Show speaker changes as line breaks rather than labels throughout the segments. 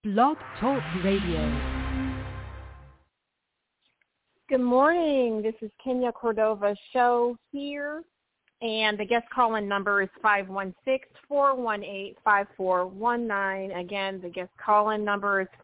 Blog Talk Radio.
Good morning. This is Kenya Cordova Show here, and the guest call-in number is 516-418-5419. Again, the guest call-in number is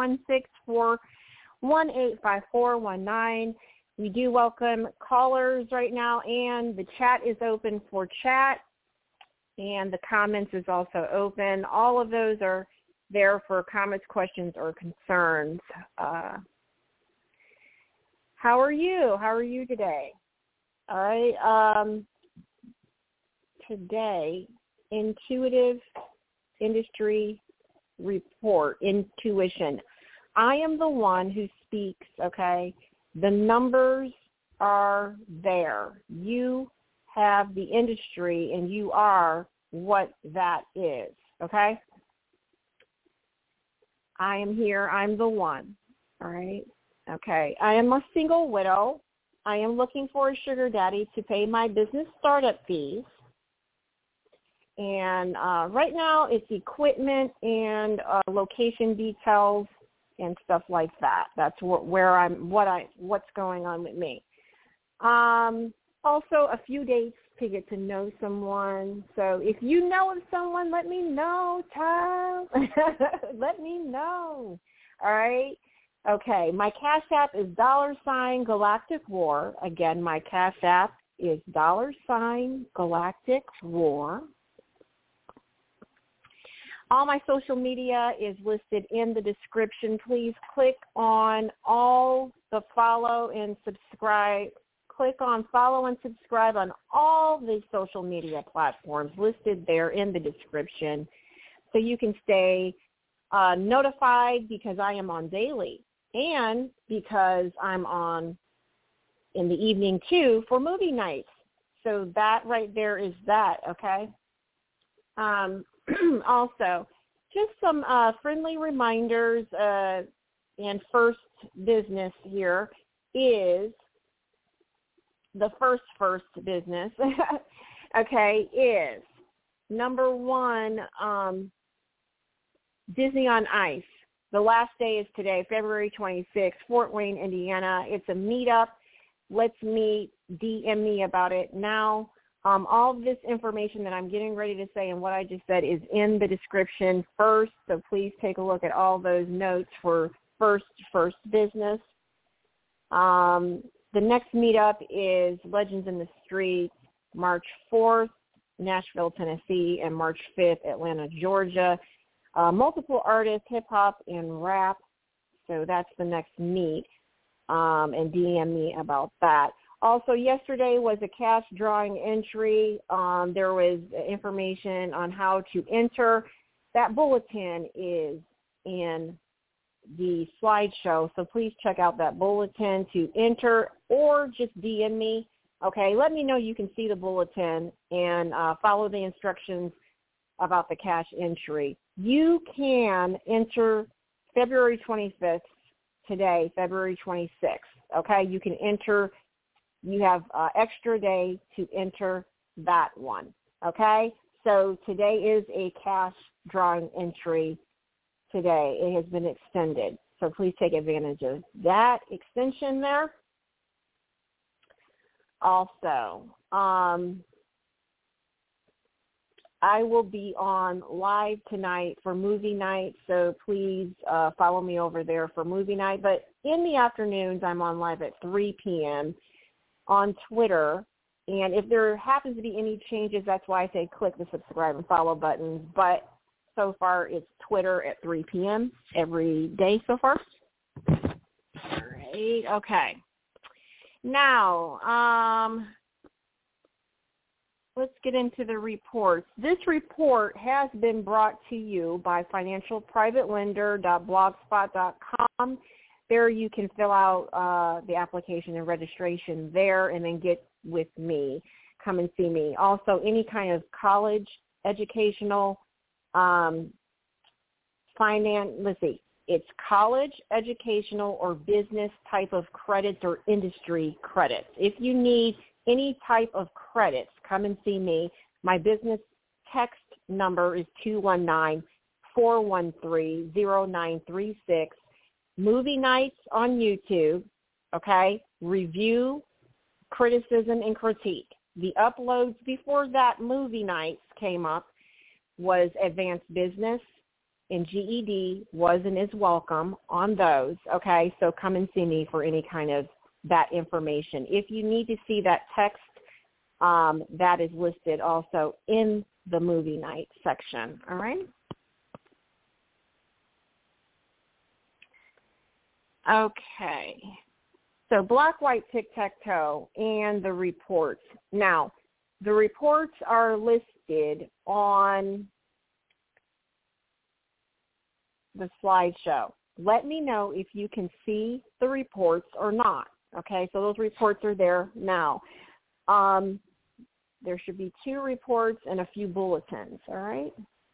516-418-5419. We do welcome callers right now, and the chat is open for chat, and the comments is also open. All of those are there for comments, questions, or concerns. How are you? How are you today? All right. Today, Intuitive Industry Report, Intuition. I am the one who speaks, okay? The numbers are there. You have the industry, and you are what that is, okay? I am here. I'm the one, all right? Okay, I am a single widow. I am looking for a sugar daddy to pay my business startup fees. And right now it's equipment and location details and stuff like that. That's what's going on with me. Also a few dates to get to know someone. So if you know of someone, let me know, child. Let me know. All right. Okay, my Cash App is $Galactic War. Again, my Cash App is $Galactic War. All my social media is listed in the description. Please click on all the follow and subscribe. Click on follow and subscribe on all the social media platforms listed there in the description so you can stay notified because I am on daily. And because I'm on in the evening, too, for movie nights. So that right there is that, okay? Also, just some friendly reminders, and first business here is the first business, okay, is number one, Disney on Ice. The last day is today, February 26th, Fort Wayne, Indiana. It's a meetup. Let's meet. DM me about it now. All of this information that I'm getting ready to say and what I just said is in the description first, so please take a look at all those notes for first business. The next meetup is Legends in the Streets, March 4th, Nashville, Tennessee, and March 5th, Atlanta, Georgia. Multiple artists, hip-hop and rap, so that's the next meet, and DM me about that. Also, yesterday was a cash drawing entry. There was information on how to enter. That bulletin is in the slideshow, so please check out that bulletin to enter or just DM me. Okay, let me know you can see the bulletin and follow the instructions about the cash entry. You can enter February 25th today, February 26th, okay? You can enter, you have extra day to enter that one, okay? So today is a cash drawing entry today. It has been extended, so please take advantage of that extension there. Also, I will be on live tonight for movie night, so please follow me over there for movie night. But in the afternoons, I'm on live at 3 p.m. on Twitter. And if there happens to be any changes, that's why I say click the subscribe and follow buttons. But so far, it's Twitter at 3 p.m. every day so far. All right, okay. Now, let's get into the reports. This report has been brought to you by financialprivatelender.blogspot.com. There you can fill out the application and registration there and then get with me. Come and see me. Also, any kind of college, educational, finance, let's see, it's college, educational, or business type of credits or industry credits. If you need any type of credits, come and see me. My business text number is 219-4 413-0936. Movie Nights on YouTube, okay? Review, criticism, and critique. The uploads before that Movie Nights came up was Advanced Business and GED was and is welcome on those, okay? So come and see me for any kind of that information. If you need to see that text, that is listed also in the Movie Night section, all right? Okay. So black, white, tic-tac-toe, and the reports. Now, the reports are listed on the slideshow. Let me know if you can see the reports or not. Okay, so those reports are there now. There should be 2 reports and a few bulletins, all right?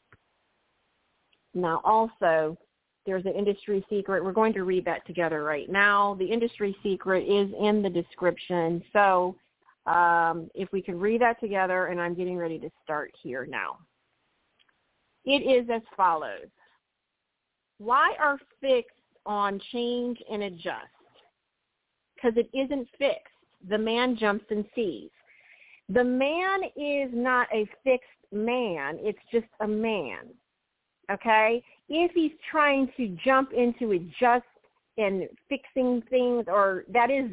Now, also, there's an industry secret. We're going to read that together right now. The industry secret is in the description. So if we can read that together, and I'm getting ready to start here now. It is as follows. Why are fixed on change and adjust? Because it isn't fixed. The man jumps and sees. The man is not a fixed man. It's just a man. Okay? If he's trying to jump into adjust and fixing things, or that is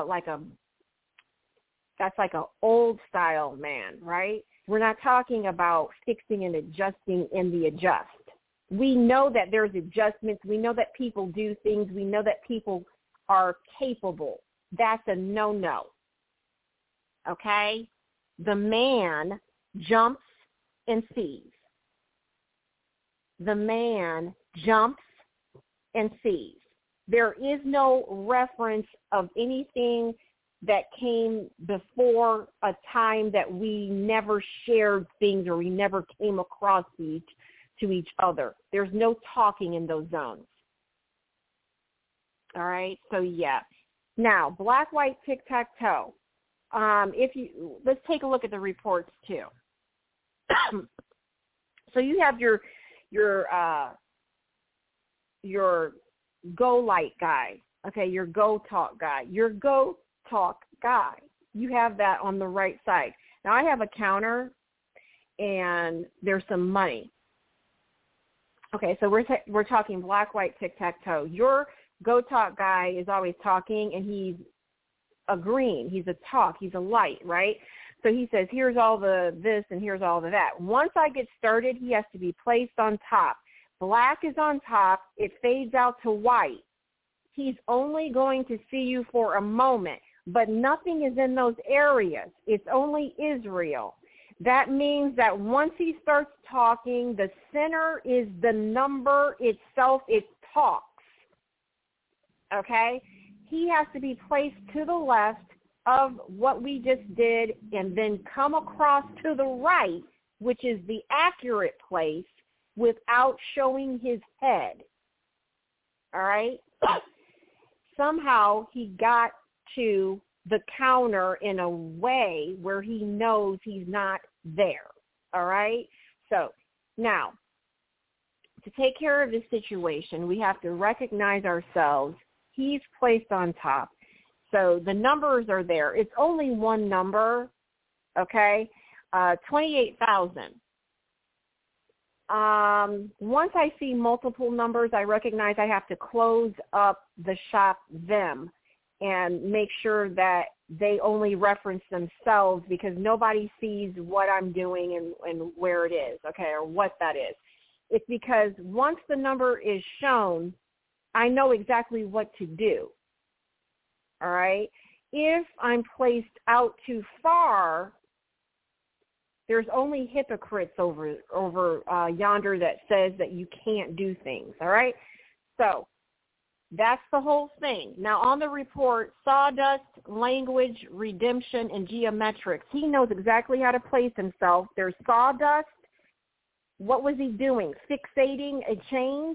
that's like a old style man, right? We're not talking about fixing and adjusting in the adjust. We know that there's adjustments. We know that people do things. We know that people are capable. That's a no-no. Okay? The man jumps and sees. The man jumps and sees. There is no reference of anything that came before a time that we never shared things or we never came across to each other. There's no talking in those zones. All right? So, yeah. Now, black, white, tic-tac-toe. Let's take a look at the reports, too. So you have your go light guy, okay, your go talk guy, your go talk guy. You have that on the right side. Now I have a counter and there's some money. Okay, so we're talking black, white, tic-tac-toe. Your go talk guy is always talking and he's a green, he's a talk, he's a light, right? So he says, here's all the this and here's all the that. Once I get started, he has to be placed on top. Black is on top. It fades out to white. He's only going to see you for a moment, but nothing is in those areas. It's only Israel. That means that once he starts talking, the center is the number itself. It talks. Okay? He has to be placed to the left of what we just did and then come across to the right, which is the accurate place, without showing his head. All right? Somehow he got to the counter in a way where he knows he's not there. All right? So now, to take care of this situation, we have to recognize ourselves. He's placed on top. So the numbers are there. It's only one number, okay, 28,000. Once I see multiple numbers, I recognize I have to close up the shop them and make sure that they only reference themselves because nobody sees what I'm doing and where it is, okay, or what that is. It's because once the number is shown, I know exactly what to do. All right. If I'm placed out too far, there's only hypocrites over yonder that says that you can't do things. All right. So that's the whole thing. Now on the report, sawdust, language, redemption, and geometrics. He knows exactly how to place himself. There's sawdust. What was he doing? Fixating a change.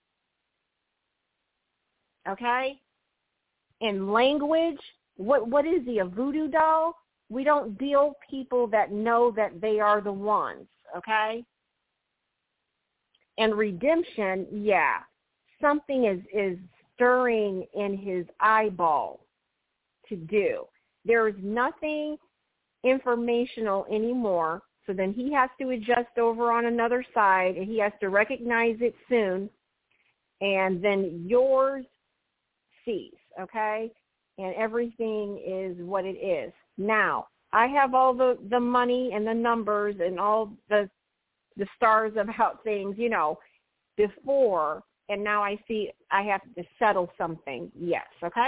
Okay. In language, what is he, a voodoo doll? We don't deal people that know that they are the ones, okay? And redemption, yeah, something is stirring in his eyeball to do. There is nothing informational anymore, so then he has to adjust over on another side, and he has to recognize it soon, and then yours cease, okay? And everything is what it is. Now, I have all the money and the numbers and all the stars about things, you know, before, and now I see I have to settle something. Yes, okay?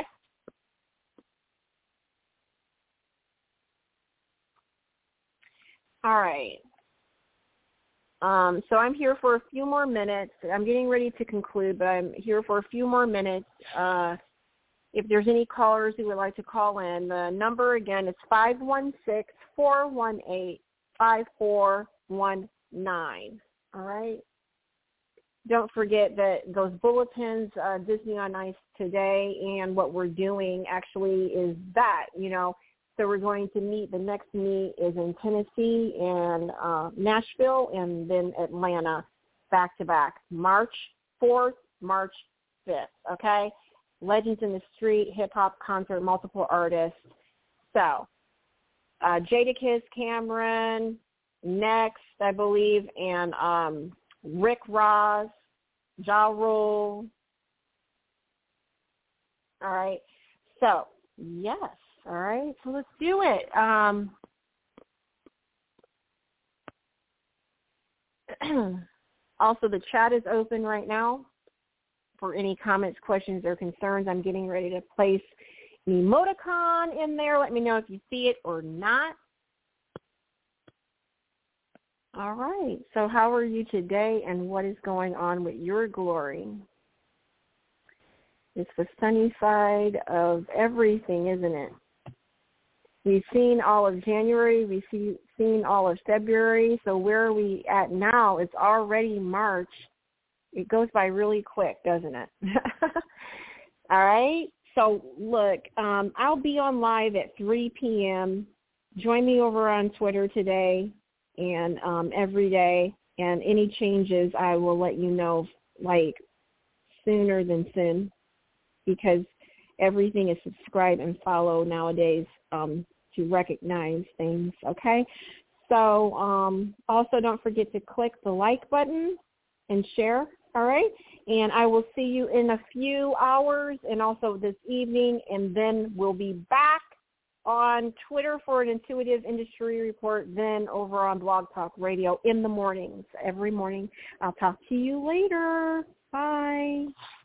All right. So I'm here for a few more minutes. I'm getting ready to conclude, but I'm here for a few more minutes. If there's any callers who would like to call in, the number again is 516-418-5419. All right. Don't forget that those bulletins, Disney on Ice today, and what we're doing actually is that, you know. So we're going to meet, the next meet is in Tennessee and Nashville, and then Atlanta back-to-back. March 4th, March 5th, okay? Legends in the Street, hip-hop concert, multiple artists. So Jadakiss, Cameron, next, I believe, and Rick Ross, Ja Rule. All right. So, yes. All right. So let's do it. Also, the chat is open right now for any comments, questions, or concerns. I'm getting ready to place an emoticon in there. Let me know if you see it or not. All right. So how are you today, and what is going on with your glory? It's the sunny side of everything, isn't it? We've seen all of January. We've seen all of February. So where are we at now? It's already March. It goes by really quick, doesn't it? All right. So, look, I'll be on live at 3 p.m. Join me over on Twitter today and every day. And any changes, I will let you know, like, sooner than soon, because everything is subscribe and follow nowadays to recognize things, okay? So also don't forget to click the like button and share, all right? And I will see you in a few hours and also this evening, and then we'll be back on Twitter for an Intuitive Industry Report, then over on Blog Talk Radio in the mornings, every morning. I'll talk to you later. Bye.